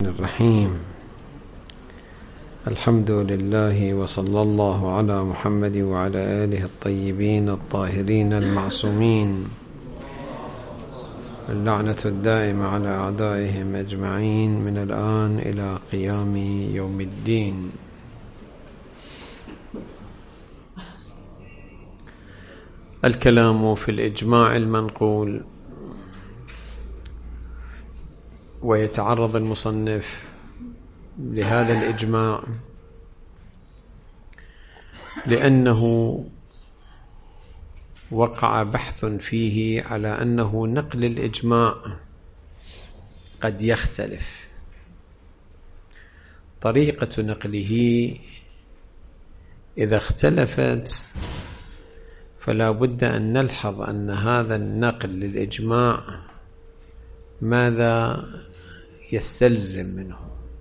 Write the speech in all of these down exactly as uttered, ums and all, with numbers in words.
الرحيم. الحمد لله وصلى الله على محمد وعلى آله الطيبين الطاهرين المعصومين، اللعنة الدائمة على أعدائهم أجمعين من الآن إلى قيام يوم الدين. الكلام في الإجماع المنقول، ويتعرض المصنف لهذا الإجماع لأنه وقع بحث فيه على أنه نقل الإجماع قد يختلف، طريقة نقله إذا اختلفت فلا بد أن نلحظ أن هذا النقل للإجماع ماذا يستلزم منه.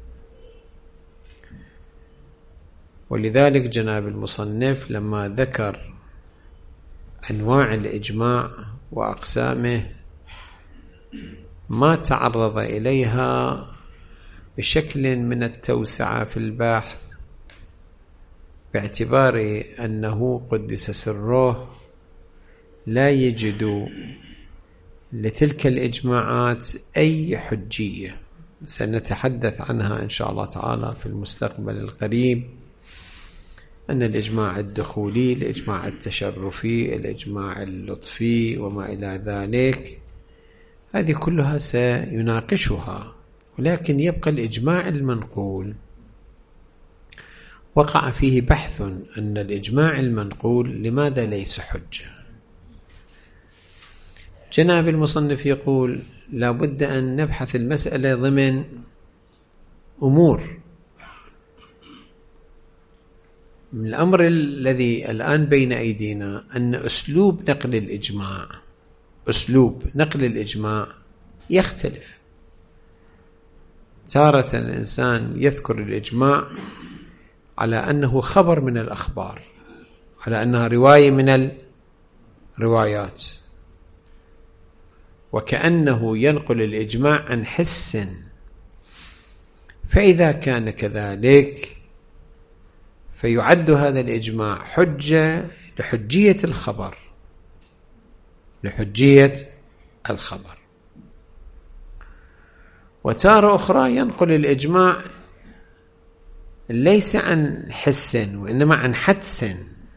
ولذلك جناب المصنف لما ذكر أنواع الإجماع وأقسامه ما تعرض إليها بشكل من التوسعة في البحث، باعتبار أنه قدس سره لا يجد لتلك الإجماعات أي حجية. سنتحدث عنها إن شاء الله تعالى في المستقبل القريب، أن الإجماع الدخولي، الإجماع التشرفي، الإجماع اللطفي وما إلى ذلك، هذه كلها سيناقشها. ولكن يبقى الإجماع المنقول وقع فيه بحث أن الإجماع المنقول لماذا ليس حجة. جناب المصنف يقول لا بد أن نبحث المسألة ضمن أمور. من الأمر الذي الآن بين أيدينا أن أسلوب نقل الإجماع أسلوب نقل الإجماع يختلف. تارة الإنسان يذكر الإجماع على أنه خبر من الأخبار، على أنها رواية من الروايات، وكأنه ينقل الإجماع عن حس. فإذا كان كذلك فيعد هذا الإجماع حجة لحجية الخبر لحجية الخبر وتارة أخرى ينقل الإجماع ليس عن حس وإنما عن حدس،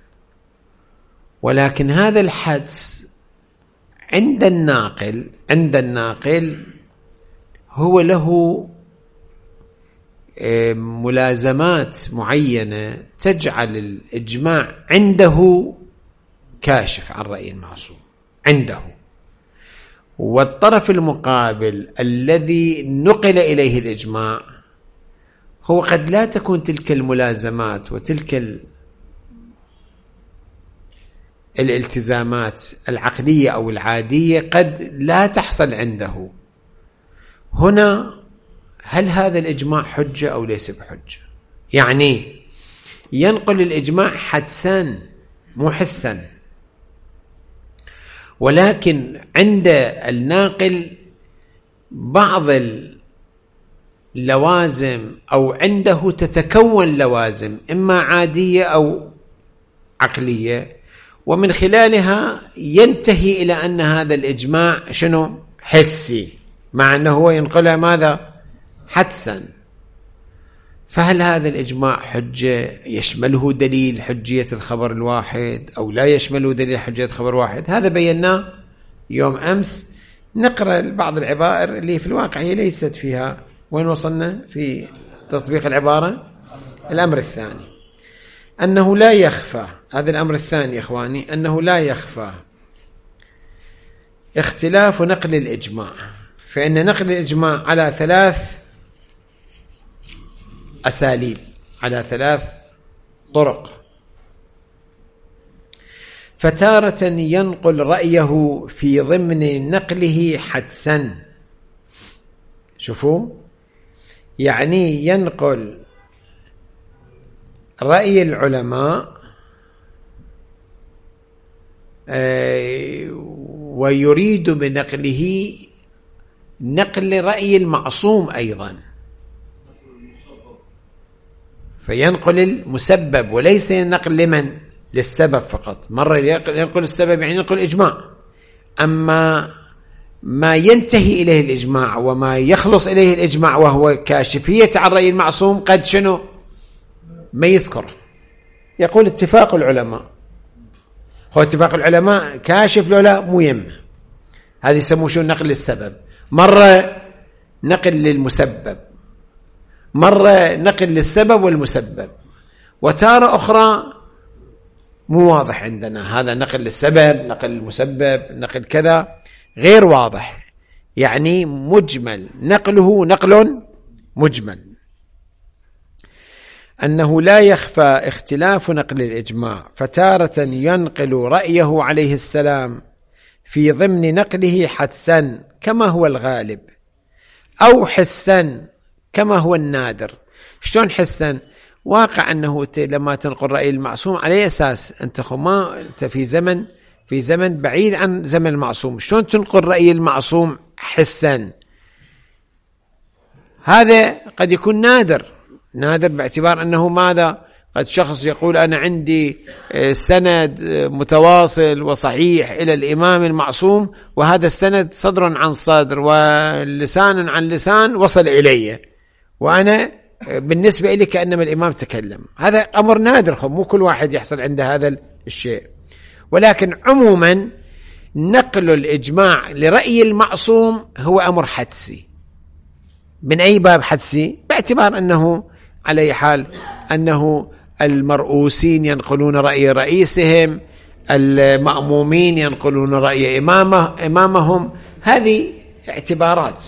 ولكن هذا الحدس عند الناقل عند الناقل هو له ملازمات معينة تجعل الإجماع عنده كاشف عن رأي المعصوم عنده، والطرف المقابل الذي نقل إليه الإجماع هو قد لا تكون تلك الملازمات وتلك الالتزامات العقلية أو العادية قد لا تحصل عنده. هنا هل هذا الإجماع حجة أو ليس بحجة؟ يعني ينقل الإجماع حدسا مو حسا، ولكن عند الناقل بعض اللوازم أو عنده تتكون لوازم إما عادية أو عقلية، ومن خلالها ينتهي إلى أن هذا الإجماع شنو؟ حسي، مع أنه هو ينقلها ماذا؟ حدسا. فهل هذا الإجماع حجة يشمله دليل حجية الخبر الواحد أو لا يشمله دليل حجية الخبر الواحد؟ هذا بيناه يوم أمس. نقرأ بعض العبائر اللي في الواقع هي ليست فيها. وين وصلنا في تطبيق العبارة؟ الأمر الثاني أنه لا يخفى، هذا الأمر الثاني يا إخواني، أنه لا يخفى اختلاف نقل الإجماع، فإن نقل الإجماع على ثلاث أساليب، على ثلاث طرق. فتارة ينقل رأيه في ضمن نقله حدسا، شوفوا، يعني ينقل رأي العلماء ويريد بنقله نقل رأي المعصوم أيضا، فينقل المسبب وليس نقل لمن؟ للسبب فقط. مرة ينقل السبب يعني ينقل الإجماع. أما ما ينتهي إليه الإجماع وما يخلص إليه الإجماع وهو كاشفية عن رأي المعصوم قد شنو ما يذكره. يقول اتفاق العلماء، هو اتفاق العلماء كاشف لو لا مو يمه، هذا يسموه شو نقل للسبب. مرة نقل للمسبب، مرة نقل للسبب والمسبب، وتارة أخرى مو واضح عندنا هذا نقل للسبب نقل للمسبب نقل كذا، غير واضح، يعني مجمل، نقله نقل مجمل. أنه لا يخفى اختلاف نقل الإجماع، فتارة ينقل رأيه عليه السلام في ضمن نقله حدسا كما هو الغالب، أو حسا كما هو النادر. شلون حسا؟ واقع أنه لما تنقل رأي المعصوم على أساس أنت خما أنت في زمن في زمن بعيد عن زمن المعصوم، شلون تنقل رأي المعصوم حسا؟ هذا قد يكون نادر، نادر باعتبار أنه ماذا؟ قد شخص يقول أنا عندي سند متواصل وصحيح إلى الإمام المعصوم، وهذا السند صدر عن صدر ولسان عن لسان وصل إلي، وأنا بالنسبة إلي كأنما الإمام تكلم. هذا أمر نادر، مو كل واحد يحصل عنده هذا الشيء. ولكن عموما نقل الإجماع لرأي المعصوم هو أمر حدسي. من أي باب حدسي؟ باعتبار أنه على أي حال أنه المرؤوسين ينقلون رأي رئيسهم، المأمومين ينقلون رأي إمامه إمامهم، هذه اعتبارات.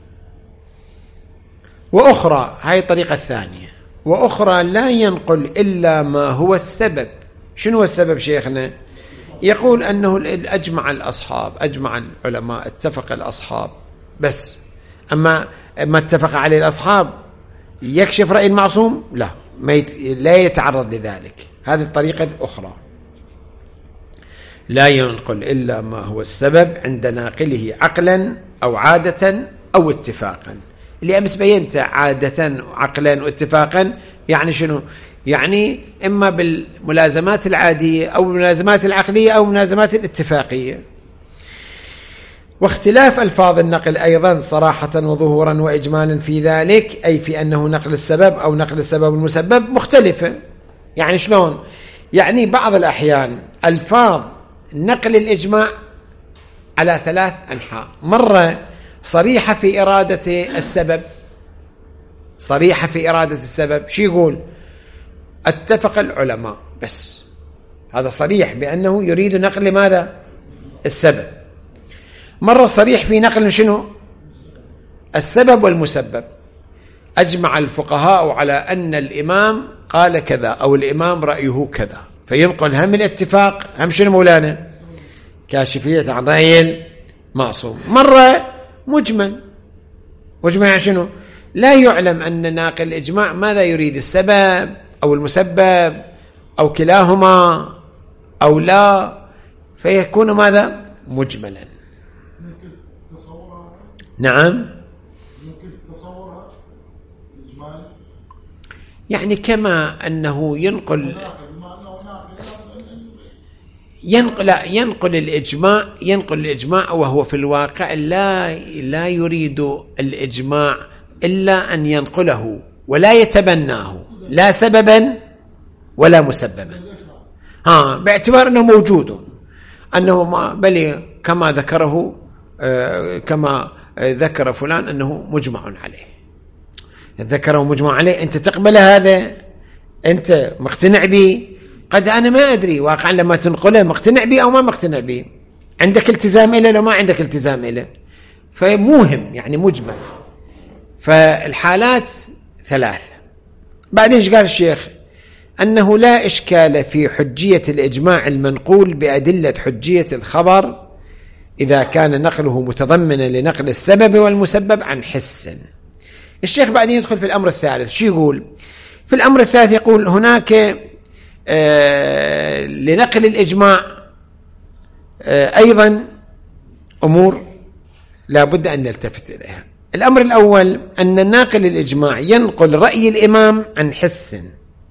وأخرى، هاي الطريقة الثانية، وأخرى لا ينقل إلا ما هو السبب. شنو هو السبب شيخنا؟ يقول أنه أجمع الأصحاب، أجمع العلماء، اتفق الأصحاب بس. أما ما اتفق عليه الأصحاب يكشف رأي المعصوم؟ لا، ما يت... لا يتعرض لذلك. هذه الطريقة الأخرى، لا ينقل إلا ما هو السبب عند ناقله عقلا أو عادة أو اتفاقا. اللي أمس بينت عادة عقلا واتفاقا يعني شنو؟ يعني إما بالملازمات العادية أو بالملازمات العقلية أو الملازمات الاتفاقية. واختلاف ألفاظ النقل أيضا صراحة وظهورا وإجمالا في ذلك، أي في أنه نقل السبب أو نقل السبب المسبب مختلفة. يعني شلون؟ يعني بعض الأحيان ألفاظ نقل الإجماع على ثلاث أنحاء، مرة صريحة في إرادة السبب، صريحة في إرادة السبب، شو يقول؟ اتفق العلماء بس، هذا صريح بأنه يريد نقل ماذا؟ السبب. مرة صريح في نقل شنو؟ السبب والمسبب، أجمع الفقهاء على أن الإمام قال كذا أو الإمام رأيه كذا، فينقل هم الاتفاق هم شنو مولانا؟ كاشفية عن رأي المعصوم. مرة مجمل، مجمل يعني شنو؟ لا يعلم أن ناقل الإجماع ماذا يريد، السبب أو المسبب أو كلاهما أو لا، فيكون ماذا؟ مجملا. نعم، يعني كما أنه ينقل ينقل ينقل الإجماع ينقل الإجماع وهو في الواقع لا لا يريد الإجماع إلا أن ينقله ولا يتبناه، لا سببا ولا مسببا، ها باعتبار أنه موجود، أنه ما بل كما ذكره آه كما ذكر فلان أنه مجمع عليه، ذكره مجمع عليه، أنت تقبل هذا؟ أنت مقتنع به؟ قد أنا ما أدري واقعا لما تنقله مقتنع به أو ما مقتنع به، عندك التزام إله لو ما عندك التزام إله، فمهم يعني مجمل. فالحالات ثلاثة. بعدين ايش قال الشيخ؟ أنه لا إشكال في حجية الإجماع المنقول بأدلة حجية الخبر إذا كان نقله متضمنا لنقل السبب والمسبب عن حس. الشيخ بعدين يدخل في الأمر الثالث. شو يقول في الأمر الثالث؟ يقول هناك آه لنقل الإجماع آه أيضا أمور لا بد أن نلتفت إليها. الأمر الأول أن ناقل الإجماع ينقل رأي الإمام عن حس،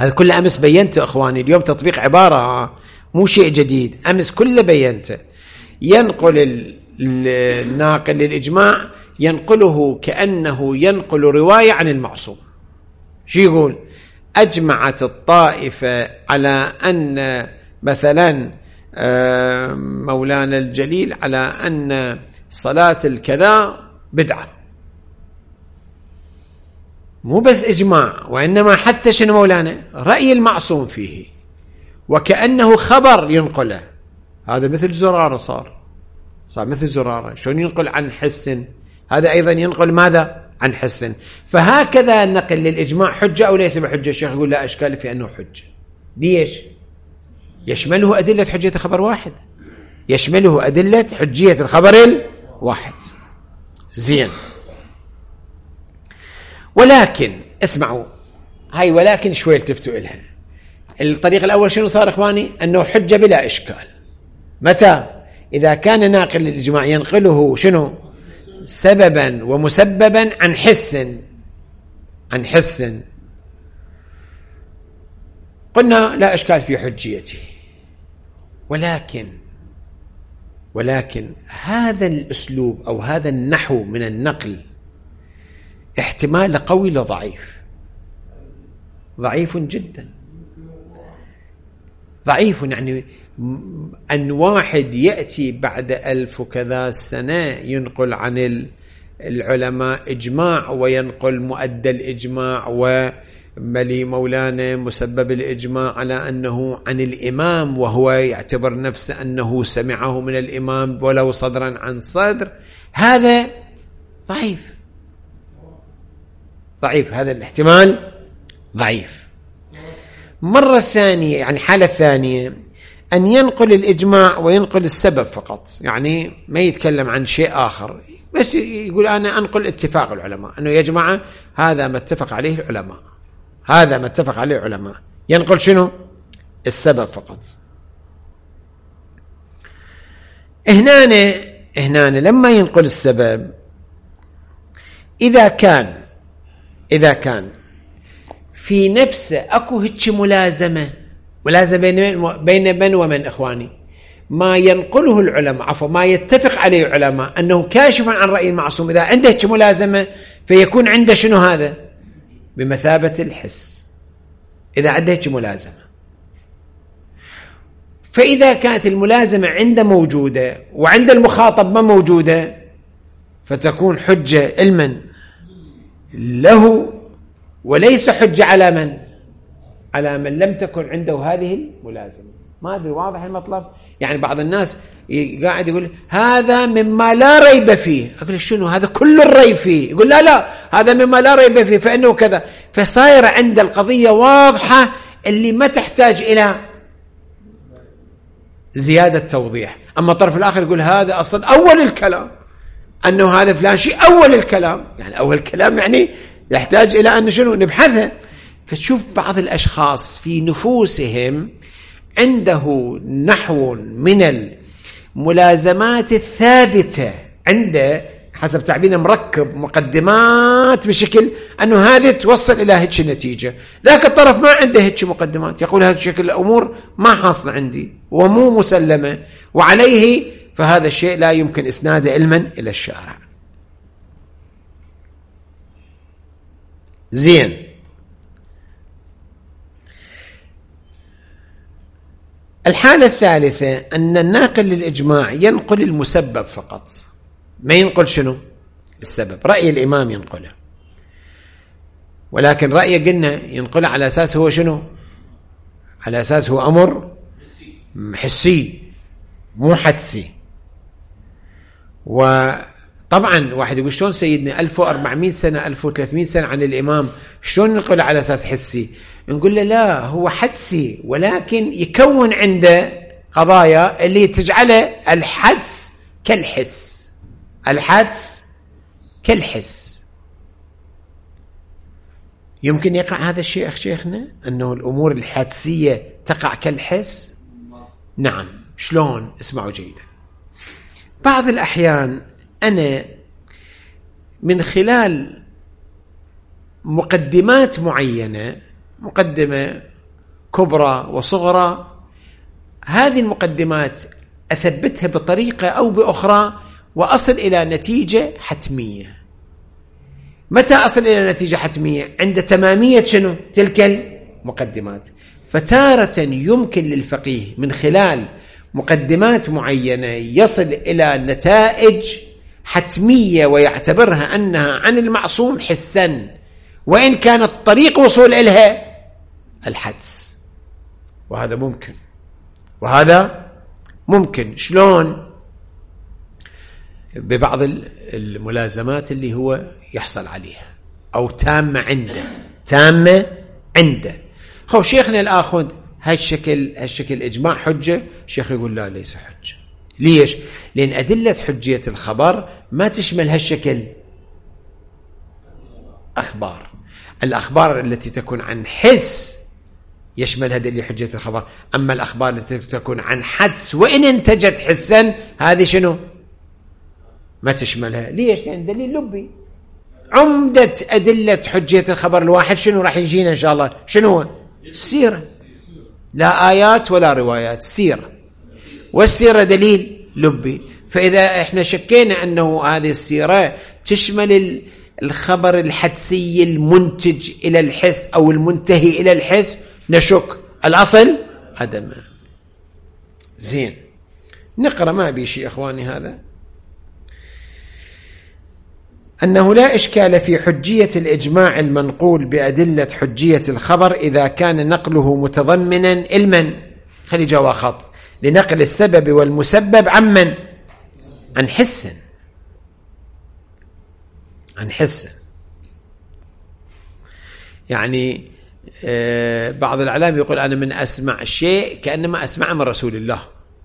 هذا كله أمس بينته أخواني، اليوم تطبيق عبارة مو شيء جديد، أمس كله بينته. ينقل الناقل للإجماع ينقله كأنه ينقل رواية عن المعصوم. شو يقول؟ أجمعت الطائفة على أن مثلا مولانا الجليل على أن صلاة الكذا بدعة، مو بس إجماع وإنما حتى شنو مولانا رأي المعصوم فيه، وكأنه خبر ينقله. هذا مثل زرارة، صار صار مثل زرارة. شلون ينقل عن حس؟ هذا أيضا ينقل ماذا؟ عن حس. فهكذا النقل للإجماع حجة أو ليس بحجة؟ الشيخ يقول لا أشكال في أنه حجة. ليش؟ يشمله أدلة حجية الخبر واحد، يشمله أدلة حجية الخبر الواحد. زين. ولكن اسمعوا هاي، ولكن شوي التفتوا إلها. الطريق الأول شنو صار إخواني؟ أنه حجة بلا إشكال. متى؟ إذا كان ناقل للإجماع ينقله شنو؟ سببا ومسببا عن حس، عن حس، قلنا لا إشكال في حجيته. ولكن ولكن هذا الأسلوب أو هذا النحو من النقل احتمال قوي لضعيف، ضعيف جدا، ضعيف. يعني أن واحد يأتي بعد ألف وكذا سنة ينقل عن العلماء إجماع وينقل مؤدى الإجماع وملي مولانا مسبب الإجماع على أنه عن الإمام، وهو يعتبر نفسه أنه سمعه من الإمام ولو صدرا عن صدر، هذا ضعيف، ضعيف، هذا الاحتمال ضعيف. مرة ثانية، يعني حالة ثانية، أن ينقل الإجماع وينقل السبب فقط، يعني ما يتكلم عن شيء آخر، بس يقول أنا أنقل اتفاق العلماء، أنه يا جماعة هذا ما اتفق عليه العلماء، هذا ما اتفق عليه العلماء، ينقل شنو؟ السبب فقط. هنا هنا لما ينقل السبب، إذا كان إذا كان في نفسه أكو هيك ملازمة، ملازمة بين بين من ومن إخواني، ما ينقله العلماء، عفوا ما يتفق عليه العلماء أنه كاشف عن رأي المعصوم، إذا عنده هيك ملازمة فيكون عنده شنو؟ هذا بمثابة الحس، إذا عنده هيك ملازمة. فإذا كانت الملازمة عنده موجودة وعند المخاطب ما موجودة، فتكون حجة علما له وليس حجة على من؟ على من لم تكن عنده هذه الملازمة. ما أدري واضح المطلب؟ يعني بعض الناس قاعد يقول هذا مما لا ريب فيه، أقول شنو هذا؟ كل الريب فيه. يقول لا لا هذا مما لا ريب فيه فإنه كذا. فصاير عند القضية واضحة اللي ما تحتاج إلى زيادة توضيح. أما الطرف الآخر يقول هذا أصلا أول الكلام، أنه هذا فلان شيء أول الكلام، يعني أول الكلام يعني يحتاج إلى أن شنو؟ نبحثه. فتشوف بعض الأشخاص في نفوسهم عنده نحو من الملازمات الثابتة، عنده حسب تعبيرنا مركب مقدمات بشكل أنه هذه توصل إلى هيك النتيجة. ذاك الطرف ما عنده هيك مقدمات، يقول هيك شكل الأمور ما حاصل عندي ومو مسلمة، وعليه فهذا الشيء لا يمكن إسناده علما إلى الشارع. زين. الحالة الثالثة أن الناقل للإجماع ينقل المسبب فقط، ما ينقل شنو؟ السبب. رأي الإمام ينقله، ولكن رأيه قلنا ينقله على أساس هو شنو؟ على أساس هو أمر حسي مو حدسي. وطبعا واحد يقول شلون سيدنا ألف وأربعمائة سنة ألف وثلاثمائة سنة عن الإمام شلون ننقله على أساس حسي؟ نقول له لا، هو حدسي ولكن يكون عنده قضايا اللي تجعله الحدس كالحس، الحدس كالحس. يمكن يقع هذا الشيء أخ شيخنا، أنه الأمور الحدسية تقع كالحس؟ نعم. شلون؟ اسمعوا جيدا. بعض الأحيان أنا من خلال مقدمات معينة، مقدمة كبرى وصغرى، هذه المقدمات أثبتها بطريقة أو بأخرى وأصل إلى نتيجة حتمية. متى أصل إلى نتيجة حتمية؟ عند تمامية شنو؟ تلك المقدمات. فتارة يمكن للفقيه من خلال مقدمات معينة يصل إلى نتائج حتمية ويعتبرها أنها عن المعصوم حسا، وإن كانت طريق وصول إليها الحدس، وهذا ممكن. وهذا ممكن شلون؟ ببعض الملازمات اللي هو يحصل عليها أو تامة عنده، تامة عنده. خو شيخنا الآخذ هالشكل هالشكل إجماع حجة، شيخ يقول لا ليس حجة. ليش؟ لأن أدلة حجية الخبر ما تشمل هالشكل أخبار. الأخبار التي تكون عن حس يشمل هذه حجية الخبر، أما الأخبار التي تكون عن حدس وإن انتجت حسا هذه شنو؟ ما تشملها. ليش؟ لأن دليل لبي. عمدة أدلة حجية الخبر الواحد شنو راح يجينا إن شاء الله؟ شنو هو؟ السيرة، لا آيات ولا روايات، سيرة، والسيرة دليل لبي. فإذا إحنا شكينا أنه هذه السيرة تشمل الخبر الحدسي المنتج إلى الحس أو المنتهي إلى الحس نشك، الأصل عدم. زين، نقرأ ما بي شيء أخواني. هذا أنه لا إشكال في حجية الإجماع المنقول بأدلة حجية الخبر إذا كان نقله متضمنا علما، خلي جوا خط، لنقل السبب والمسبب عمن؟ عن حس، عن حس. يعني آه بعض العلماء يقول أنا من أسمع الشيء كأنما أسمع من رسول الله،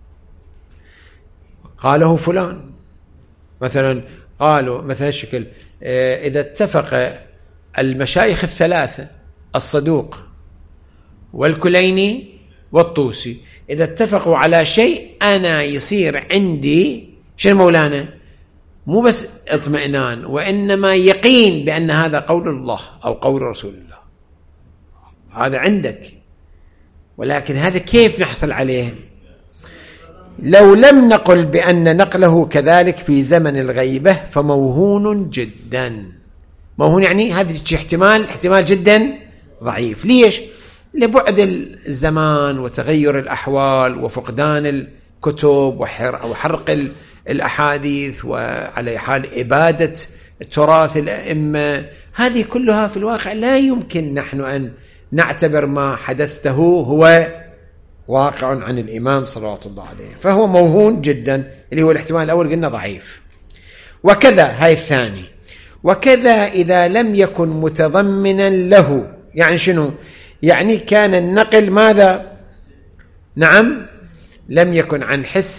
قاله فلان مثلا، قالوا مثلا الشكل آه إذا اتفق المشايخ الثلاثة الصدوق والكليني والطوسي، إذا اتفقوا على شيء أنا يصير عندي شنو مولانا؟ مو بس اطمئنان، وإنما يقين بأن هذا قول الله أو قول رسول الله، هذا عندك. ولكن هذا كيف نحصل عليه؟ لو لم نقل بأن نقله كذلك في زمن الغيبة فموهون جدا. موهون يعني هذا احتمال احتمال جدا ضعيف. ليش؟ لبعد الزمان وتغير الأحوال وفقدان الكتب وحرق الأحاديث وعلى حال إبادة تراث الأئمة. هذه كلها في الواقع لا يمكن نحن أن نعتبر ما حدثته هو واقع عن الإمام صلوات الله عليه، فهو موهون جدا، اللي هو الاحتمال الأول قلنا ضعيف. وكذا هاي الثاني، وكذا إذا لم يكن متضمنا له، يعني شنو؟ يعني كان النقل ماذا؟ نعم، لم يكن عن حس،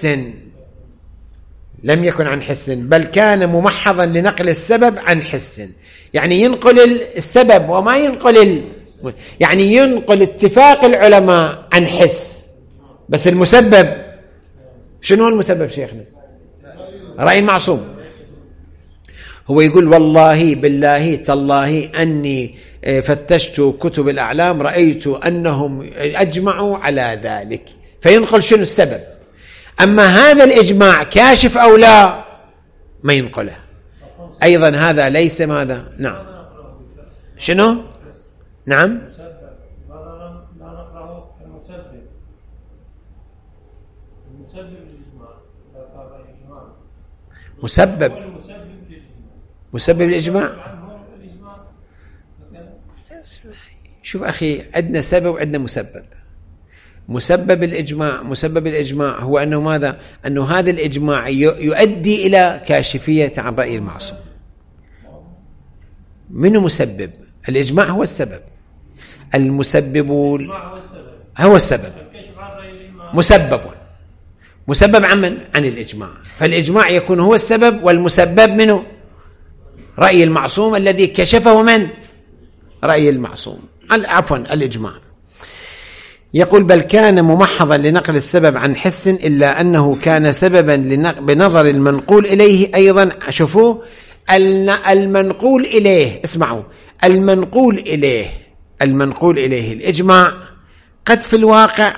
لم يكن عن حس، بل كان ممحضا لنقل السبب عن حس. يعني ينقل السبب وما ينقل ال... يعني ينقل اتفاق العلماء عن حس، بس المسبب شنو المسبب شيخنا؟ رأي المعصوم. هو يقول والله بالله تالله أني فتشت كتب الأعلام رأيت أنهم أجمعوا على ذلك، فينقل شنو السبب. أما هذا الإجماع كاشف أو لا ما ينقله أيضا، هذا ليس ماذا؟ نعم، شنو؟ نعم، مسبب مسبب الإجماع. شوف أخي، عندنا سبب وعندنا مسبب. مسبب الإجماع مسبب الإجماع هو أنه ماذا؟ أنه هذا الإجماع يؤدي إلى كاشفية عن رأي المعصوم. منه مسبب؟ الإجماع هو السبب، المسبب هو السبب، مسبب مسبب عمن؟ عن الإجماع. فالإجماع يكون هو السبب، والمسبب منه رأي المعصوم الذي كشفه من؟ رأي المعصوم، عفوا الإجماع. يقول بل كان ممحضا لنقل السبب عن حس، إلا أنه كان سببا بنظر المنقول إليه أيضا. شوفوا المنقول إليه، اسمعوا، المنقول إليه المنقول إليه الإجماع قد في الواقع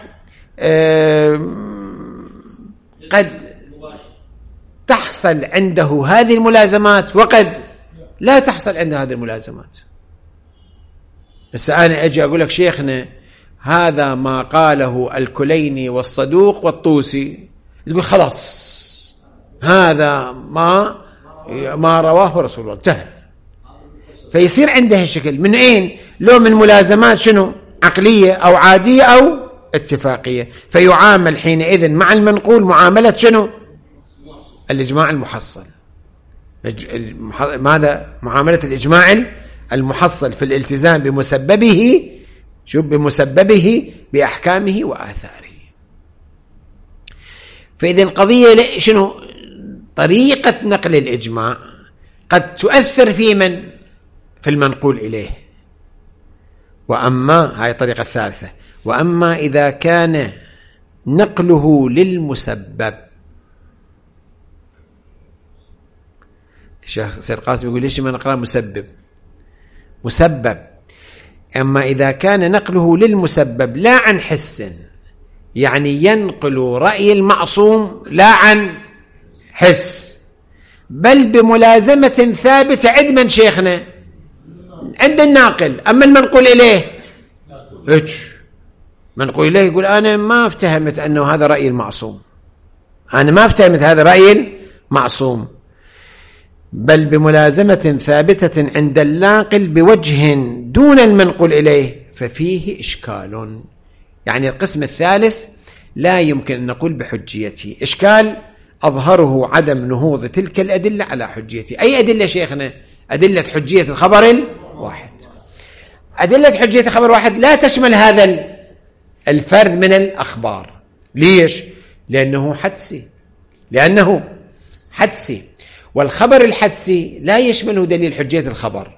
قد تحصل عنده هذه الملازمات وقد لا تحصل عنده هذه الملازمات. بس أنا أجي أقول لك شيخنا هذا ما قاله الكليني والصدوق والطوسي، تقول خلاص هذا ما ما رواه رسول الله انتهى. فيصير عنده الشكل من أين؟ لو من ملازمات شنو؟ عقلية أو عادية أو اتفاقية، فيعامل حينئذ مع المنقول معاملة شنو؟ الإجماع المحصل. ماذا؟ معاملة الإجماع المحصل في الالتزام بمسببه، شوف، بمسببه بأحكامه وآثاره. فإذا القضية شنو؟ طريقة نقل الإجماع قد تؤثر في من؟ في المنقول إليه. وأما هاي الطريقة الثالثة، وأما إذا كان نقله للمسبب. الشيخ سيد قاسم يقول ليش ما نقرأ مسبب؟ مسبب. أما إذا كان نقله للمسبب لا عن حس، يعني ينقل رأي المعصوم لا عن حس، بل بملازمة ثابتة عند من شيخنا؟ عند الناقل. أما المنقول إليه إيش؟ منقول إليه يقول أنا ما افتهمت أنه هذا رأي المعصوم، أنا ما افتهمت هذا رأي المعصوم، بل بملازمة ثابتة عند الناقل بوجه دون المنقول إليه، ففيه إشكال. يعني القسم الثالث لا يمكن أن نقول بحجيته. إشكال أظهره عدم نهوض تلك الأدلة على حجيته. أي أدلة شيخنا؟ أدلة حجية الخبر الواحد. أدلة حجية الخبر الواحد لا تشمل هذا الفرد من الأخبار. ليش؟ لأنه حدسي، لأنه حدسي، والخبر الحدسي لا يشمله دليل حجية الخبر.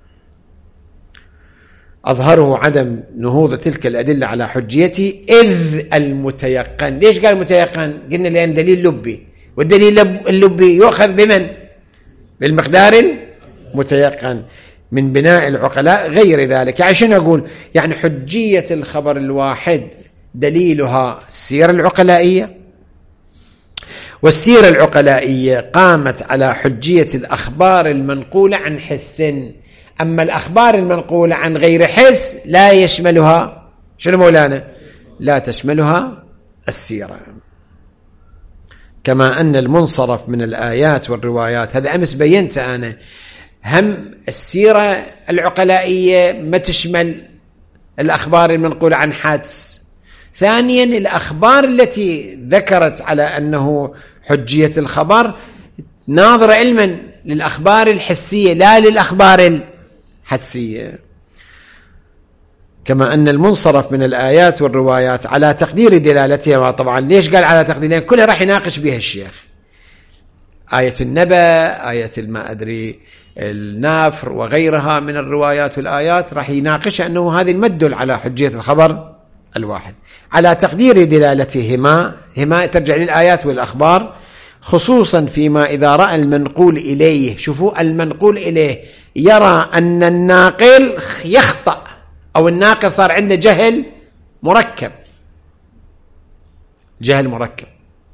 أظهره عدم نهوض تلك الأدلة على حجيته إذ المتيقن. ليش قال متيقن؟ قلنا لأن دليل لبي، والدليل اللبي يؤخذ بمن؟ بالمقدار المتيقن من بناء العقلاء غير ذلك. يعني شنو أقول؟ يعني حجية الخبر الواحد دليلها السيرة العقلائية، والسيرة العقلائية قامت على حجية الأخبار المنقولة عن حس. أما الأخبار المنقولة عن غير حس لا يشملها شنو مولانا؟ لا تشملها السيرة. كما أن المنصرف من الآيات والروايات، هذا أمس بينت أنا، هم السيرة العقلائية ما تشمل الأخبار المنقولة عن حدس. ثانيا الأخبار التي ذكرت على أنه حجية الخبر ناظرة علما للأخبار الحسية لا للأخبار الحدسية. كما أن المنصرف من الآيات والروايات على تقدير دلالتها. طبعا ليش قال على تقدير دلالتها؟ كلها راح يناقش بها الشيخ. آية النبأ، آية ما أدري النافر وغيرها من الروايات والآيات راح يناقش أنه هذه المدل على حجية الخبر الواحد على تقدير دلالتهما، هما ترجع للآيات والأخبار، خصوصا فيما إذا رأى المنقول إليه. شوفوا، المنقول إليه يرى أن الناقل يخطأ، أو الناقل صار عنده جهل مركب، جهل مركب.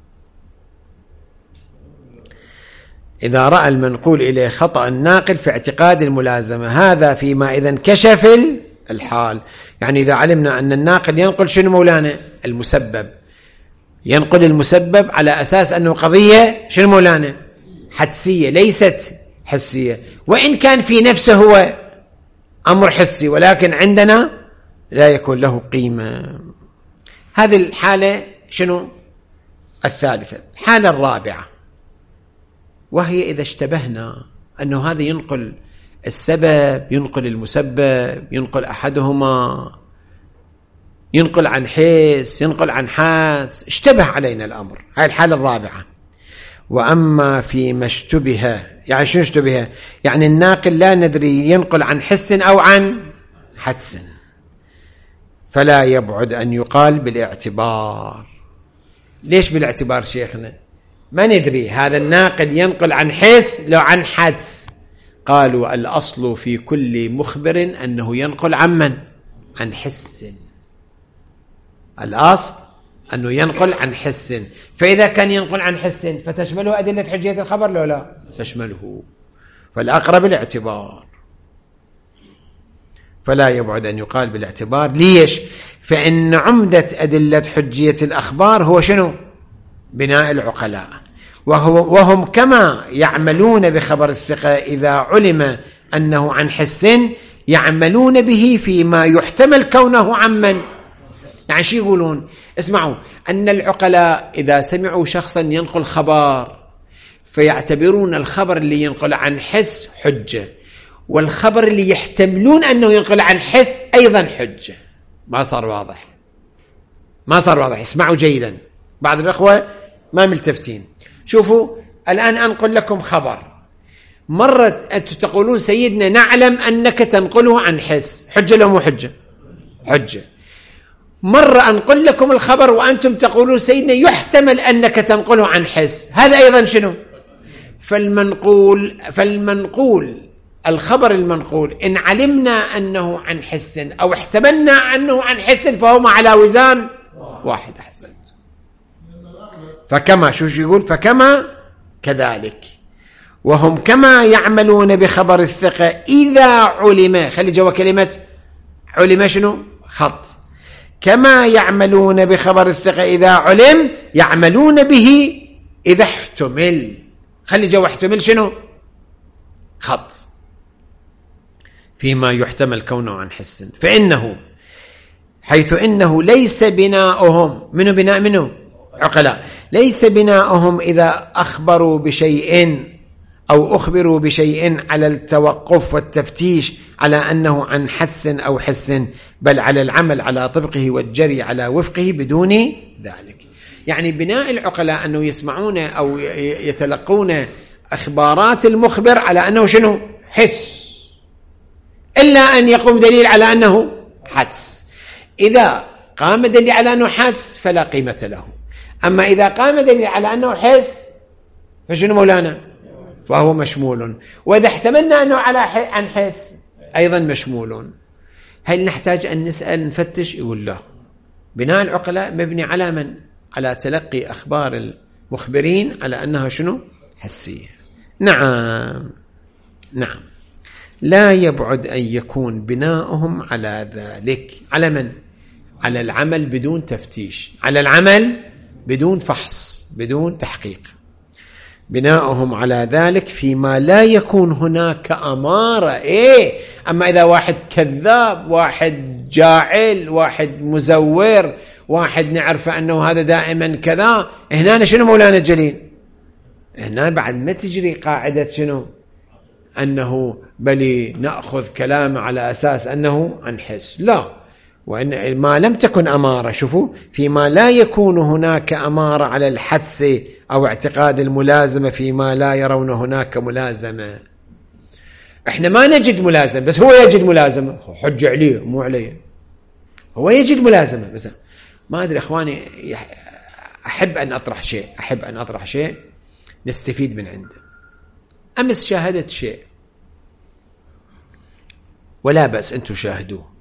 إذا رأى المنقول إليه خطأ الناقل في اعتقاد الملازمة، هذا فيما إذا انكشف الحال. يعني إذا علمنا أن الناقل ينقل شنو مولانا؟ المسبب، ينقل المسبب على أساس أنه قضية شنو مولانا؟ حدسية ليست حسية، وإن كان في نفسه هو أمر حسي، ولكن عندنا لا يكون له قيمة. هذه الحالة شنو؟ الثالثة. الحالة الرابعة وهي إذا اشتبهنا أنه هذا ينقل السبب، ينقل المسبب، ينقل أحدهما، ينقل عن حس، ينقل عن حاس، اشتبه علينا الأمر. هاي الحالة الرابعة. وأما فيما اشتبه، يعني شو اشتبه؟ يعني الناقل لا ندري ينقل عن حس أو عن حدس، فلا يبعد أن يقال بالاعتبار. ليش بالاعتبار شيخنا؟ ما ندري هذا الناقل ينقل عن حس لو عن حدس. قالوا الأصل في كل مخبر أنه ينقل عن من؟ عن حس. الأصل أنه ينقل عن حس، فإذا كان ينقل عن حس فتشمله أدلة حجية الخبر لو لا تشمله، فالأقرب الاعتبار، فلا يبعد أن يقال بالاعتبار. ليش؟ فإن عمدة أدلة حجية الأخبار هو شنو؟ بناء العقلاء، وهو وهم كما يعملون بخبر الثقة إذا علم أنه عن حس يعملون به فيما يحتمل كونه عمن. يعني شو يقولون؟ اسمعوا، أن العقلاء إذا سمعوا شخصا ينقل خبر فيعتبرون الخبر اللي ينقل عن حس حجة، والخبر اللي يحتملون أنه ينقل عن حس أيضا حجة. ما صار واضح؟ ما صار واضح. اسمعوا جيدا، بعض الأخوة ما ملتفتين. شوفوا الآن أنقل لكم خبر، مرة أنتم تقولون سيدنا نعلم أنك تنقله عن حس، حجة لو مو حجة؟ حجة. مرة أنقل لكم الخبر وأنتم تقولون سيدنا يحتمل أنك تنقله عن حس، هذا أيضا شنو؟ فالمنقول فالمنقول الخبر المنقول إن علمنا أنه عن حس أو احتملنا أنه عن حس فهما على وزان واحد. أحسنت. فكما شو يقول؟ فكما كذلك، وهم كما يعملون بخبر الثقة إذا علم، خلي جوا كلمة علم شنو؟ خط. كما يعملون بخبر الثقة إذا علم يعملون به إذا احتمل، خلي جوا احتمل شنو؟ خط، فيما يحتمل كونه عن حس. فإنه حيث إنه ليس بناؤهم منه بناء منه عقلاء، ليس بناؤهم إذا أخبروا بشيء أو أخبروا بشيء على التوقف والتفتيش على أنه عن حدس أو حس، بل على العمل على طبقه والجري على وفقه بدون ذلك. يعني بناء العقلاء أنه يسمعون أو يتلقون أخبارات المخبر على أنه شنو؟ حس، إلا أن يقوم دليل على أنه حدس. إذا قام دليل على أنه حدس فلا قيمة له، أما إذا قام دليل على أنه حس فشنو مولانا؟ فهو مشمول. وإذا احتملنا أنه على عن حس أيضا مشمول. هل نحتاج أن نسأل نفتش؟ يقول لا، بناء العقلاء مبني على من؟ على تلقي أخبار المخبرين على أنها شنو؟ حسية. نعم نعم، لا يبعد أن يكون بناؤهم على ذلك. على من؟ على العمل بدون تفتيش، على العمل بدون فحص، بدون تحقيق. بناؤهم على ذلك فيما لا يكون هناك أمارة. إيه؟ أما إذا واحد كذاب، واحد جاعل، واحد مزور، واحد نعرف أنه هذا دائما كذا، هنا شنو مولانا الجليل؟ هنا بعد ما تجري قاعدة شنو؟ أنه بل نأخذ كلامه على أساس أنه عن حس. لا، وإن ما لم تكن أمارة، شوفوا، فيما لا يكون هناك أمارة على الحدس أو اعتقاد الملازمة فيما لا يرون هناك ملازمة. احنا ما نجد ملازمة، بس هو يجد ملازمة، حج عليه مو عليه، هو يجد ملازمة. بس ما أدري أخواني، أحب أن أطرح شيء أحب أن أطرح شيء نستفيد من عنده. أمس شاهدت شيء ولا بأس أن تشاهدوه،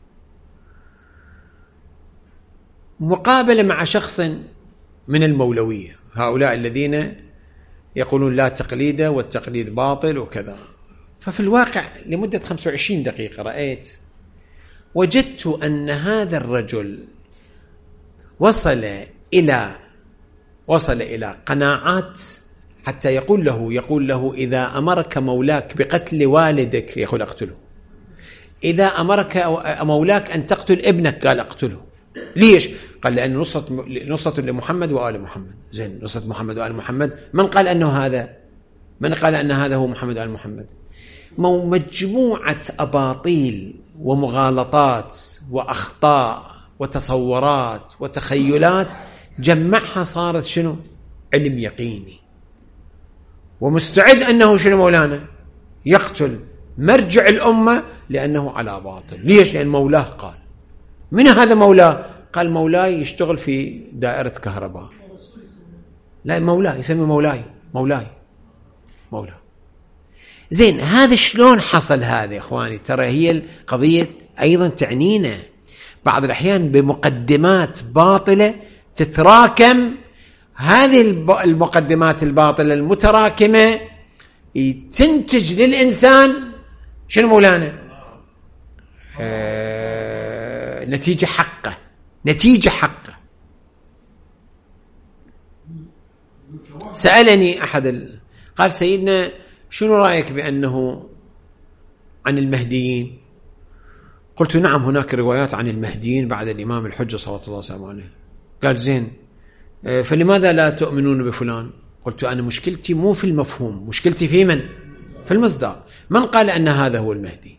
مقابلة مع شخص من المولوية، هؤلاء الذين يقولون لا تقليد والتقليد باطل وكذا. ففي الواقع لمدة خمسة وعشرين دقيقة رأيت وجدت أن هذا الرجل وصل إلى وصل إلى قناعات حتى يقول له يقول له إذا أمرك مولاك بقتل والدك يقول أقتله، إذا أمرك مولاك أن تقتل ابنك قال أقتله. ليش؟ قال لأن نصرة نصرة لمحمد وآل محمد. زين، نصرة محمد وآل محمد، من قال أنه هذا؟ من قال أن هذا هو محمد وآل محمد؟ مجموعة أباطيل ومغالطات وأخطاء وتصورات وتخيلات جمعها صارت شنو؟ علم يقيني، ومستعد أنه شنو مولانا؟ يقتل مرجع الأمة لأنه على باطل. ليش؟ لأن مولاه قال. من هذا مولاه؟ قال مولاي يشتغل في دائرة كهرباء. لا، مولاي يسمي مولاي مولاي مولاي. زين، هذا شلون حصل هذا يا إخواني؟ ترى هي القضية أيضا تعنينا. بعض الأحيان بمقدمات باطلة تتراكم. هذه المقدمات الباطلة المتراكمة تنتج للإنسان شنو مولانا؟ آه نتيجة حقه، نتيجة حقه. سألني أحد ال... قال سيدنا شنو رأيك بأنه عن المهديين؟ قلت نعم هناك روايات عن المهديين بعد الإمام الحجة صلى الله عليه وسلم. قال زين فلماذا لا تؤمنون بفلان؟ قلت أنا مشكلتي مو في المفهوم، مشكلتي في من؟ في المصداق. من قال أن هذا هو المهدي؟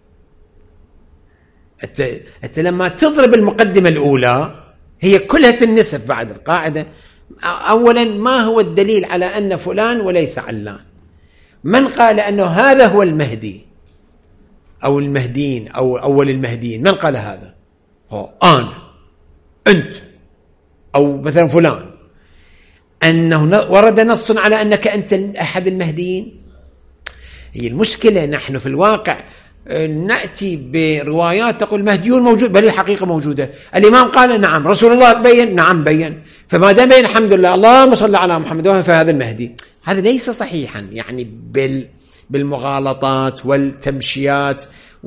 أنت, أنت لما تضرب المقدمة الأولى هي كلها النسب بعد القاعدة. أولا ما هو الدليل على أن فلان وليس علان؟ من قال أنه هذا هو المهدي أو المهديين أو أول المهديين؟ من قال هذا؟ هو أنا، أنت، أو مثلا فلان. أنه ورد نص على أنك أنت أحد المهديين؟ هي المشكلة نحن في الواقع نأتي بروايات تقول المهديون موجود، بل حقيقة موجودة. الإمام قال نعم، رسول الله بين نعم بين، فما دام بين الحمد لله اللهم صل على محمد فهذا المهدي. هذا ليس صحيحا، يعني بال بالمغالطات والتمشيات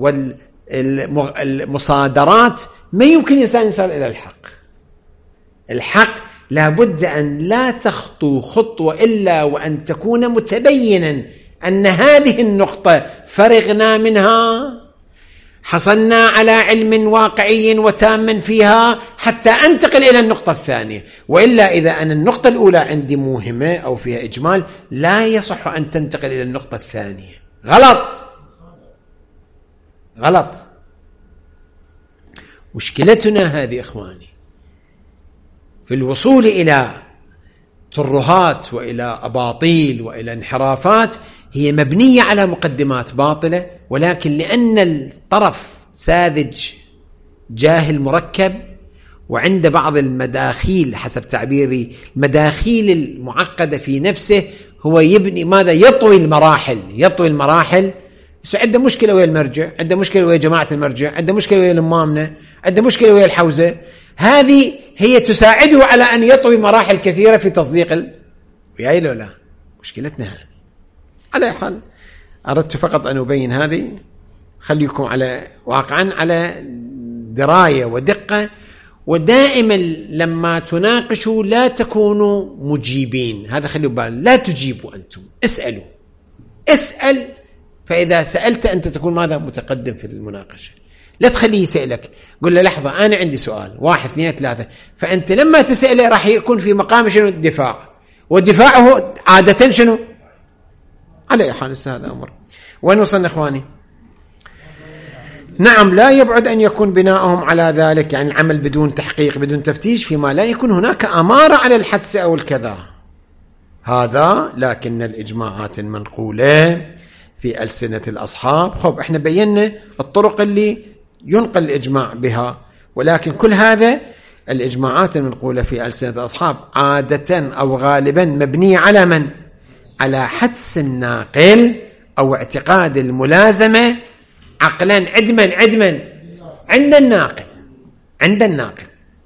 والمصادرات ما يمكن إنسان يصل إلى الحق. الحق لابد أن لا تخطو خطوة إلا وأن تكون متبينا أن هذه النقطة فرغنا منها، حصلنا على علم واقعي وتام فيها حتى أنتقل إلى النقطة الثانية. وإلا إذا أن النقطة الأولى عندي موهمة أو فيها إجمال لا يصح أن تنتقل إلى النقطة الثانية. غلط غلط. مشكلتنا هذه إخواني في الوصول إلى ترهات وإلى أباطيل وإلى انحرافات هي مبنية على مقدمات باطلة، ولكن لأن الطرف ساذج جاهل مركب وعند بعض المداخيل حسب تعبيري المداخيل المعقدة في نفسه، هو يبني ماذا؟ يطوي المراحل يطوي المراحل عنده مشكلة ويا المرجع، عنده مشكلة ويا جماعة المرجع، عنده مشكلة ويا الإمامنة، عنده مشكلة ويا الحوزة. هذه هي تساعده على أن يطوي مراحل كثيرة في تصديق ال... وياي لو لا. مشكلتنا هذه. على حال أردت فقط أن أبين هذه، خليكم على واقعا على دراية ودقة. ودائما لما تناقشوا لا تكونوا مجيبين، هذا خلوا بالكم، لا تجيبوا أنتم، اسألوا اسأل. فإذا سألت أنت تكون ماذا؟ متقدم في المناقشة. لا تخليه يسألك، قل له لحظة أنا عندي سؤال واحد اثنين ثلاثة، فأنت لما تسأله راح يكون في مقام شنو؟ الدفاع، ودفاعه عادة شنو؟ على حال هذا أمر. وين وصلنا إخواني؟ نعم لا يبعد أن يكون بناؤهم على ذلك، يعني العمل بدون تحقيق بدون تفتيش فيما لا يكون هناك أمارة على الحدث أو الكذا هذا. لكن الإجماعات المنقولة في ألسنة الأصحاب، خب احنا بينا الطرق اللي ينقل الإجماع بها، ولكن كل هذا الإجماعات المنقولة في ألسنة الأصحاب عادة أو غالبا مبنية على من؟ على حدس الناقل أو اعتقاد الملازمة عقلا عدما عدما عند الناقل عند الناقل.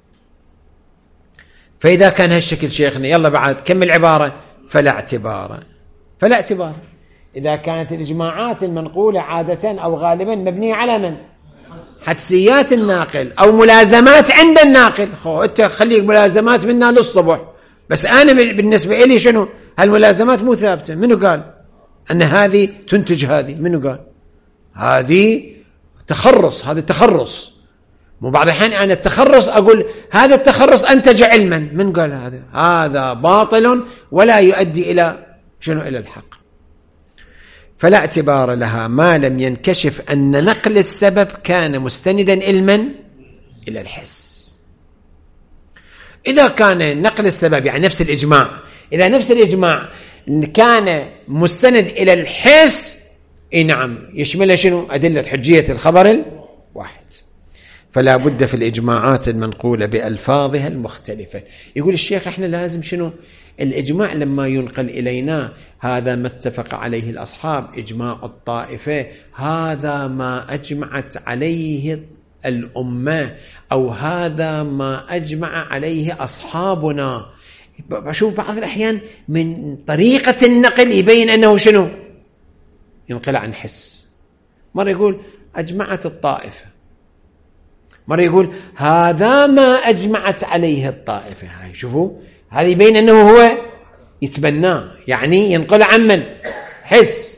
فإذا كان هالشكل شيخنا يلا بعد كمل عبارة، فلا اعتبار فلا اعتبار إذا كانت الإجماعات المنقولة عادة أو غالبا مبنية على من؟ حدسيات الناقل أو ملازمات عند الناقل. خو أنت خليك ملازمات منا للصبح، بس أنا بالنسبة إلي شنو؟ هالملازمات مو ثابتة. منو قال أن هذه تنتج هذه؟ منو قال؟ هذه تخرص، هذا تخرص. مو بعض الحين أنا التخرص أقول هذا التخرص أنتج علما، من قال هذا؟ هذا باطل ولا يؤدي إلى شنو؟ إلى الحق. فلا اعتبار لها ما لم ينكشف أن نقل السبب كان مستندا علما إلى الحس. إذا كان نقل السبب يعني نفس الإجماع، إذا نفس الإجماع كان مستند إلى الحس، إيه نعم يشمل شنو؟ أدلة حجية الخبر الواحد. فلا بد في الإجماعات المنقولة بألفاظها المختلفة. يقول الشيخ إحنا لازم شنو؟ الإجماع لما ينقل إلينا هذا ما اتفق عليه الأصحاب، إجماع الطائفة، هذا ما أجمعت عليه الأمة أو هذا ما أجمع عليه أصحابنا. بشوف بعض الأحيان من طريقة النقل يبين أنه شنو ينقل عن حس. مرة يقول أجمعت الطائفة، مرة يقول هذا ما أجمعت عليه الطائفة. هاي شوفوا، هذا يبين أنه هو يتبناه، يعني ينقل عن من حس.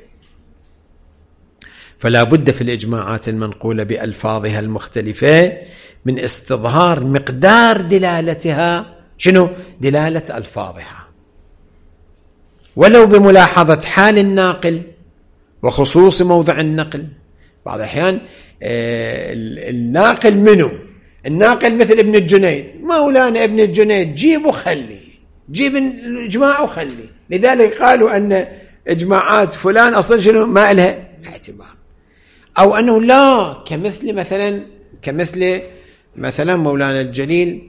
فلا بد في الإجماعات المنقولة بألفاظها المختلفة من استظهار مقدار دلالتها، شنو دلالة ألفاظها، ولو بملاحظة حال الناقل وخصوص موضع النقل. بعض الأحيان الناقل منه الناقل مثل ابن الجنيد، مولانا ابن الجنيد جيب وخلي، جيب الإجماع وخلي، لذلك قالوا أن إجماعات فلان أصلا شنو ما لها اعتبار. أو أنه لا، كمثل مثلا كمثل مثلا مولانا الجليل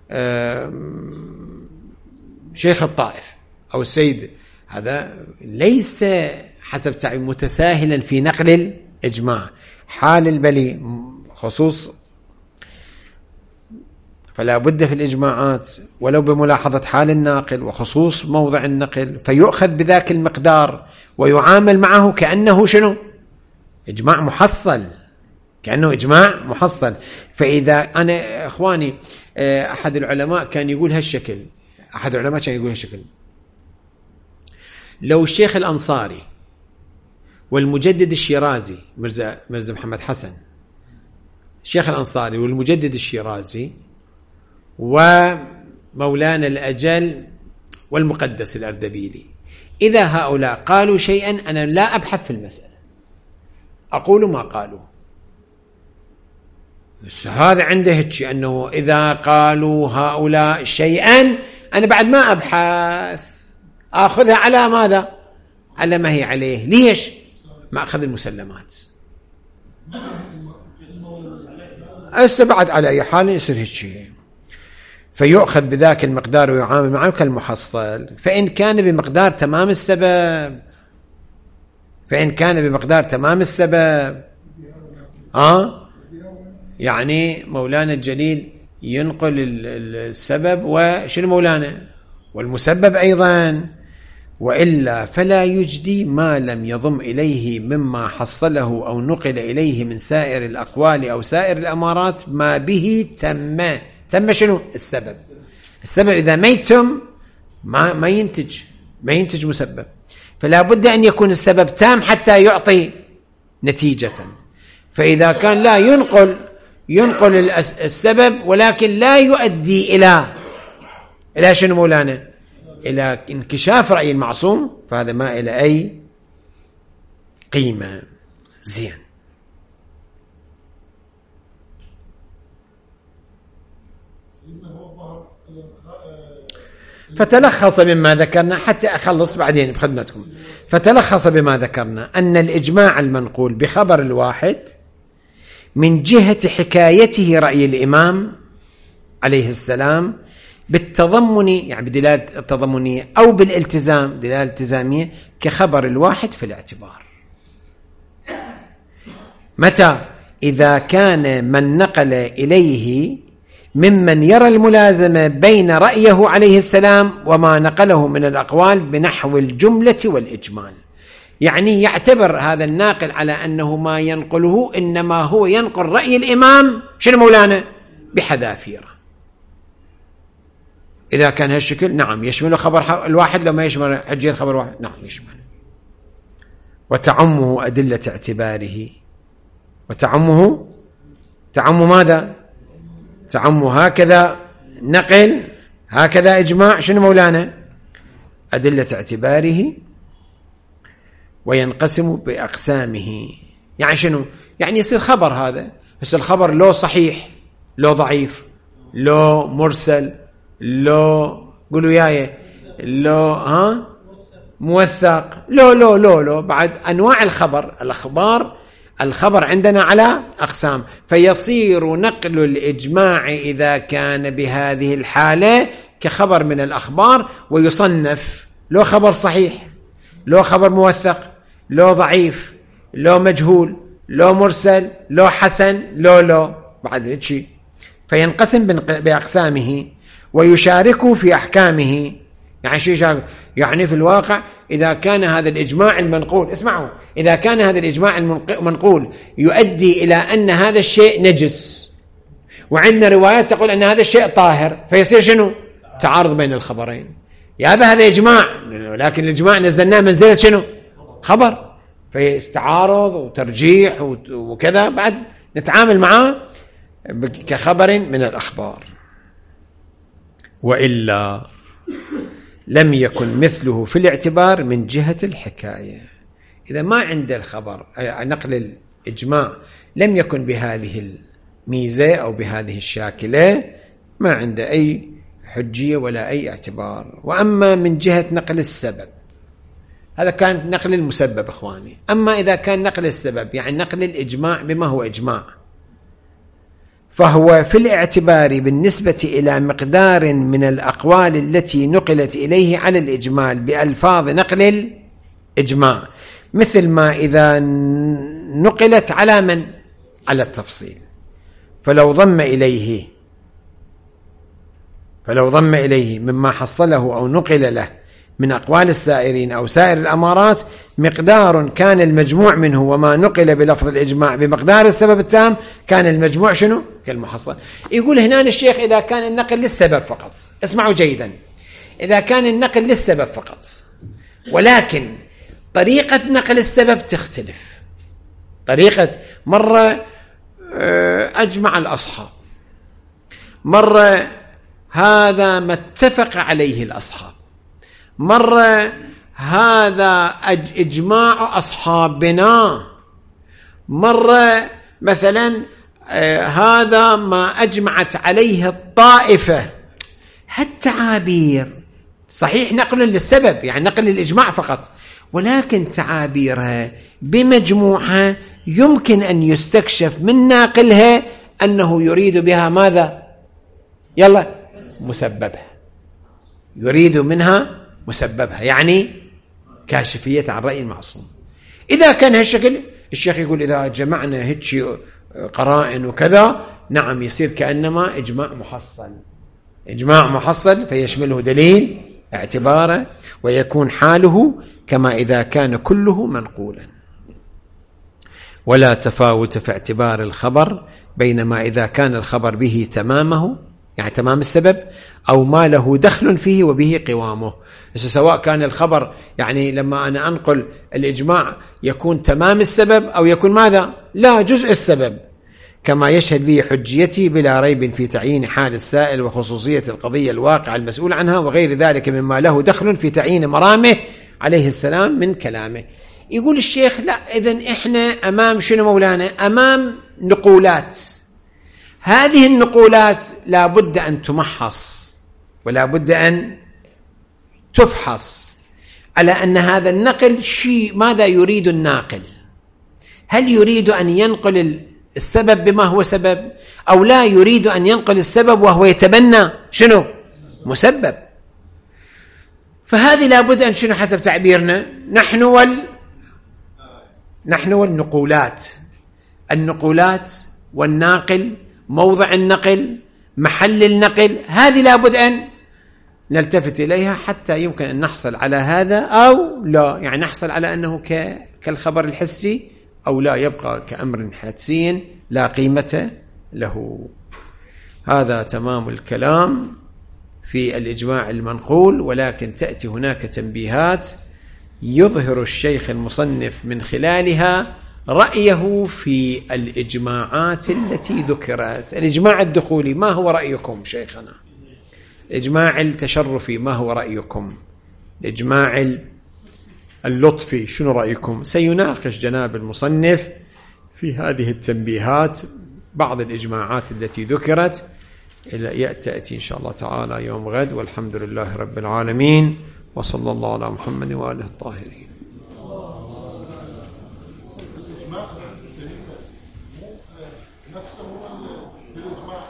شيخ الطائف أو السيد، هذا ليس حسب تعبير متساهلا في نقل الإجماع، حال البلي خصوص. فلا بد في الإجماعات ولو بملاحظة حال الناقل وخصوص موضع النقل، فيؤخذ بذاك المقدار ويعامل معه كأنه شنو إجماع محصل، كأنه إجماع محصل. فإذا أنا إخواني أحد العلماء كان يقول هالشكل، أحد العلماء كان يقول هالشكل: لو الشيخ الأنصاري والمجدد الشيرازي مرزا مرزا محمد حسن، الشيخ الأنصاري والمجدد الشيرازي ومولانا الأجل والمقدس الأردبيلي، إذا هؤلاء قالوا شيئا أنا لا أبحث في المسألة، أقول ما قالوا. بس هذا عنده هيك أنه إذا قالوا هؤلاء شيئا أنا بعد ما أبحث، أخذها على ماذا؟ على ما هي عليه. ليش؟ ما أخذ المسلمات. أستبعد على أي حال يصير هيك شيء، فيؤخذ بذاك المقدار ويعامل معه كالمحصل. فإن كان بمقدار تمام السبب فإن كان بمقدار تمام السبب آه يعني مولانا الجليل ينقل السبب وشنو مولانا والمسبب أيضا، وإلا فلا يجدي ما لم يضم إليه مما حصله أو نقل إليه من سائر الأقوال أو سائر الأمارات ما به تم تم شنو السبب. السبب إذا ما يتم ما, ما ينتج ما ينتج مسبب، فلا بد أن يكون السبب تام حتى يعطي نتيجة. فإذا كان لا ينقل ينقل السبب ولكن لا يؤدي إلى إلى شنو مولانا إلى انكشاف رأي المعصوم، فهذا ما إلى أي قيمة. زين، فتلخص بما ذكرنا حتى أخلص بعدين بخدمتكم. فتلخص بما ذكرنا أن الإجماع المنقول بخبر الواحد من جهة حكايته رأي الإمام عليه السلام بالتضمن، يعني بدلالة التضمنية، أو بالالتزام دلالة التزامية، كخبر الواحد في الاعتبار. متى؟ إذا كان من نقل إليه ممن يرى الملازمة بين رأيه عليه السلام وما نقله من الأقوال بنحو الجملة والإجمال، يعني يعتبر هذا الناقل على أنه ما ينقله إنما هو ينقل رأي الإمام شنو مولانا بحذافيره. إذا كان هالشكل نعم يشمل خبر الواحد، لو ما يشمل حجية خبر واحد نعم يشمل. وتعمه أدلة اعتباره، وتعمه تعم ماذا؟ تعم هكذا نقل هكذا إجماع شنو مولانا أدلة اعتباره، وينقسم بأقسامه. يعني شنو؟ يعني يصير خبر، هذا بس الخبر لو صحيح لو ضعيف لو مرسل لو قولوا ياي لو ها موثق لو لو لو لو بعد أنواع الخبر. الأخبار الخبر عندنا على أقسام، فيصير نقل الإجماع إذا كان بهذه الحالة كخبر من الأخبار، ويصنف لو خبر صحيح لو خبر موثق لو ضعيف لو مجهول لو مرسل لو حسن لو لو بعد هيك، فينقسم بأقسامه ويشارك في أحكامه. يعني شيء يعني في الواقع إذا كان هذا الإجماع المنقول، اسمعوا، إذا كان هذا الإجماع المنقول يؤدي إلى أن هذا الشيء نجس، وعندنا روايات تقول أن هذا الشيء طاهر، فيصير شنو؟ تعارض بين الخبرين. يا أبا هذا إجماع، لكن الإجماع نزلناه منزلة شنو؟ خبر، فيستعارض وترجيح وكذا، بعد نتعامل معه كخبر من الأخبار. وإلا لم يكن مثله في الاعتبار من جهة الحكاية. إذا ما عند الخبر نقل الإجماع لم يكن بهذه الميزة أو بهذه الشاكلة، ما عنده أي حجية ولا أي اعتبار. وأما من جهة نقل السبب، هذا كان نقل المسبب إخواني. أما إذا كان نقل السبب يعني نقل الإجماع بما هو إجماع، فهو في الاعتبار بالنسبة إلى مقدار من الأقوال التي نقلت إليه على الإجمال بألفاظ نقل الإجماع، مثل ما إذا نقلت على من؟ على التفصيل. فلو ضم إليه فلو ضم إليه مما حصله أو نقل له من أقوال السائرين أو سائر الأمارات مقدار كان المجموع منه وما نقل بلفظ الإجماع بمقدار السبب التام، كان المجموع شنو؟ كالمحصل. يقول هنا الشيخ إذا كان النقل للسبب فقط، اسمعوا جيدا، إذا كان النقل للسبب فقط، ولكن طريقة نقل السبب تختلف. طريقة مرة أجمع الأصحاب، مرة هذا ما اتفق عليه الأصحاب، مرة هذا إجماع أصحابنا، مرة مثلا هذا ما أجمعت عليه الطائفة. هالتعابير صحيح نقل للسبب يعني نقل للإجماع فقط، ولكن تعابيرها بمجموعها يمكن أن يستكشف من ناقلها أنه يريد بها ماذا؟ يلا مسببها، يريد منها مسببها، يعني كاشفية عن رأي المعصوم. إذا كان هالشكل الشيخ يقول إذا جمعنا هيك قرائن وكذا، نعم يصير كأنما إجماع محصل، إجماع محصل فيشمله دليل اعتباره، ويكون حاله كما إذا كان كله منقولا. ولا تفاوت في اعتبار الخبر بينما إذا كان الخبر به تمامه يعني تمام السبب أو ما له دخل فيه وبه قوامه. سواء كان الخبر يعني لما أنا أنقل الإجماع يكون تمام السبب أو يكون ماذا؟ لا، جزء السبب، كما يشهد به حجيته بلا ريب في تعيين حال السائل وخصوصية القضية الواقع المسؤول عنها وغير ذلك مما له دخل في تعيين مرامه عليه السلام من كلامه. يقول الشيخ لا، إذن إحنا أمام شنو مولانا؟ أمام نقولات، هذه النقولات لا بد أن تمحص ولا بد أن تفحص على أن هذا النقل شيء ماذا يريد الناقل. هل يريد أن ينقل السبب بما هو سبب، أو لا يريد أن ينقل السبب وهو يتبنى شنو؟ مسبب. فهذه لا بد أن شنو حسب تعبيرنا نحن وال نحن والنقولات، النقولات والناقل، موضع النقل، محل النقل، هذه لا بد أن نلتفت إليها حتى يمكن أن نحصل على هذا أو لا، يعني نحصل على أنه كالخبر الحسي أو لا، يبقى كأمر حدسي لا قيمة له. هذا تمام الكلام في الإجماع المنقول، ولكن تأتي هناك تنبيهات يظهر الشيخ المصنف من خلالها رأيه في الإجماعات التي ذكرت. الإجماع الدخولي ما هو رأيكم شيخنا؟ الإجماع التشرفي ما هو رأيكم؟ الإجماع اللطفي شنو رأيكم؟ سيناقش جناب المصنف في هذه التنبيهات بعض الإجماعات التي ذكرت إلى يأتي إن شاء الله تعالى يوم غد، والحمد لله رب العالمين، وصلى الله على محمد وآله الطاهرين.